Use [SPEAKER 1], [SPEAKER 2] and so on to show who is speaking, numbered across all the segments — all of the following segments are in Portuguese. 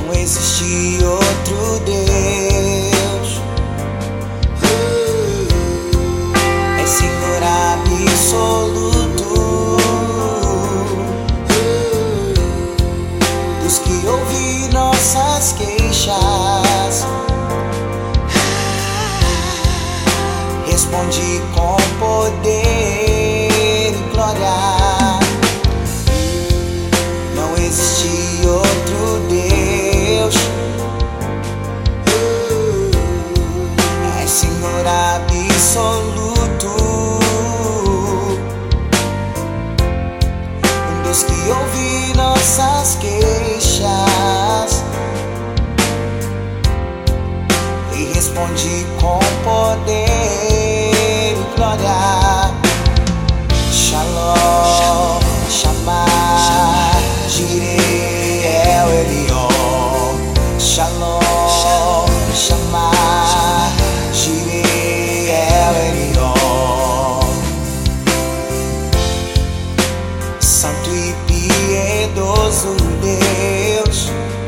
[SPEAKER 1] Não existe outro Deus. É Senhor absoluto. Dos que ouvem nossas queixas, responde com poder e glória. Não existe outro Deus. É Senhor absoluto. Um Deus que ouve nossas queixas e responde com poder e glória. Shalom, Shammah, Jireh, El Elyon. Shalom, Shammah, Jireh, El Elyon. Santo e piedoso Deus,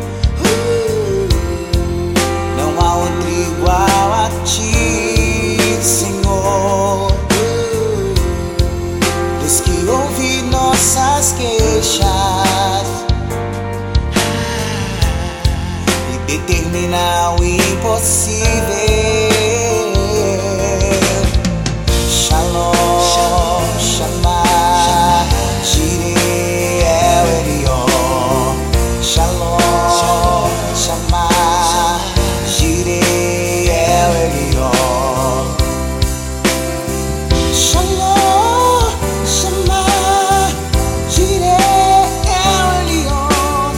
[SPEAKER 1] não há outro igual a ti, Senhor. Deus que ouve nossas queixas e determina o impossível. Shalom, Shammah, Jireh, El Elyon. Shalom, Shammah, Jireh, El Elyon. Shalom, Shammah, Jireh, El Elyon.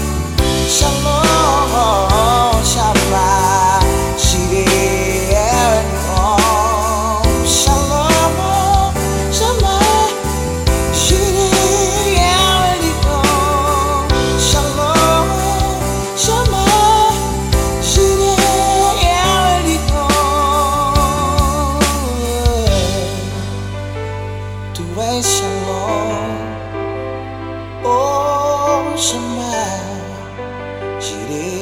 [SPEAKER 1] Shalom, Shammah, Jireh, El Elyon. Shalom, Shammah, Jireh, El Elyon. Shalom, Shammah, Jireh, El Elyon. Tu és Shalom, oh Shammah, Jireh.